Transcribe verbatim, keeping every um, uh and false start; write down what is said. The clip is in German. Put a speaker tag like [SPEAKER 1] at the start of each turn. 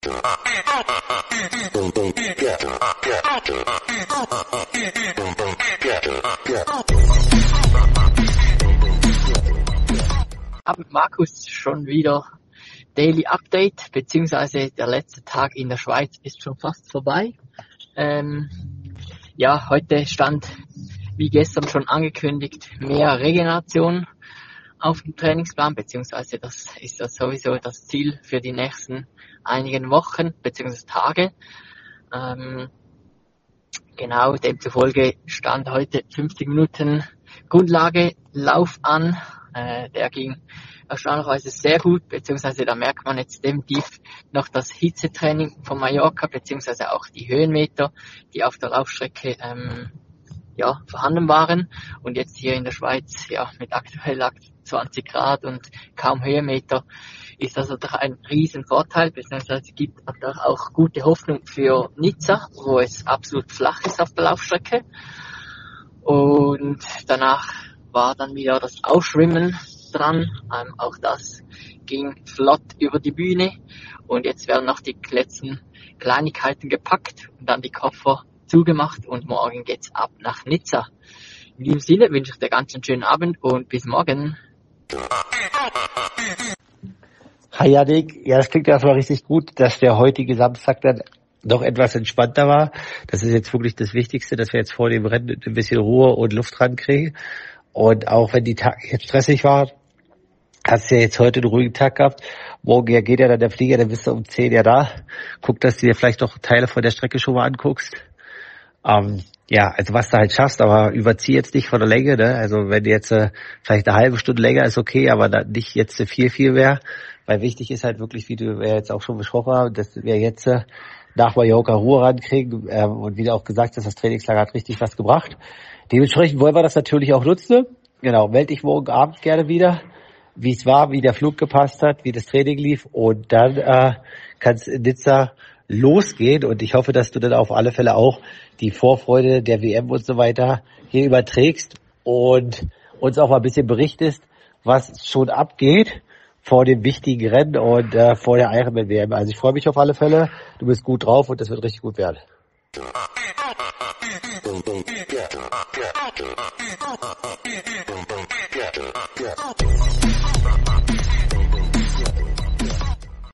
[SPEAKER 1] Abend Markus, schon wieder Daily Update, beziehungsweise der letzte Tag in der Schweiz ist schon fast vorbei. Ähm, ja, heute stand, wie gestern schon angekündigt, mehr Regeneration auf dem Trainingsplan, beziehungsweise das ist ja sowieso das Ziel für die nächsten einigen Wochen, beziehungsweise Tage. Ähm, genau, demzufolge stand heute fünfzig Minuten Grundlage Lauf an. Äh, der ging erstaunlicherweise sehr gut, beziehungsweise da merkt man jetzt definitiv noch das Hitzetraining von Mallorca, beziehungsweise auch die Höhenmeter, die auf der Laufstrecke ähm, ja, vorhanden waren. Und jetzt hier in der Schweiz, ja, mit aktuell zwanzig Grad und kaum Höhenmeter, ist das doch ein riesen Vorteil, beziehungsweise gibt doch auch gute Hoffnung für Nizza, wo es absolut flach ist auf der Laufstrecke. Und danach war dann wieder das Aufschwimmen dran. Ähm, auch das ging flott über die Bühne. Und jetzt werden noch die letzten Kleinigkeiten gepackt und dann die Koffer zugemacht und morgen geht's ab nach Nizza. In diesem Sinne wünsche ich dir ganz einen schönen Abend und bis morgen.
[SPEAKER 2] Hi Yannick, ja, das klingt erstmal richtig gut, dass der heutige Samstag dann noch etwas entspannter war. Das ist jetzt wirklich das Wichtigste, dass wir jetzt vor dem Rennen ein bisschen Ruhe und Luft rankriegen. Und auch wenn die Tage jetzt stressig waren, hast du ja jetzt heute einen ruhigen Tag gehabt. Morgen ja geht ja dann der Flieger, dann bist du um zehn ja da. Guck, dass du dir vielleicht noch Teile von der Strecke schon mal anguckst. Ähm, ja, also was du halt schaffst, aber überzieh jetzt nicht von der Länge, ne? Also wenn jetzt äh, vielleicht eine halbe Stunde länger ist okay, aber dann nicht jetzt viel, viel mehr. Weil wichtig ist halt wirklich, wie du ja jetzt auch schon besprochen hast, dass wir jetzt äh, nach Mallorca Ruhe rankriegen. Ähm, und wie du auch gesagt hast, das Trainingslager hat richtig was gebracht. Dementsprechend wollen wir das natürlich auch nutzen. Genau, melde dich morgen Abend gerne wieder, wie es war, wie der Flug gepasst hat, wie das Training lief. Und dann äh, kann es in Nizza losgehen. Und ich hoffe, dass du dann auf alle Fälle auch die Vorfreude der W M und so weiter hier überträgst und uns auch mal ein bisschen berichtest, was schon abgeht vor dem wichtigen Rennen und äh, vor der Ironman W M. Also ich freue mich auf alle Fälle. Du bist gut drauf und das wird richtig gut werden.
[SPEAKER 3] Yeah.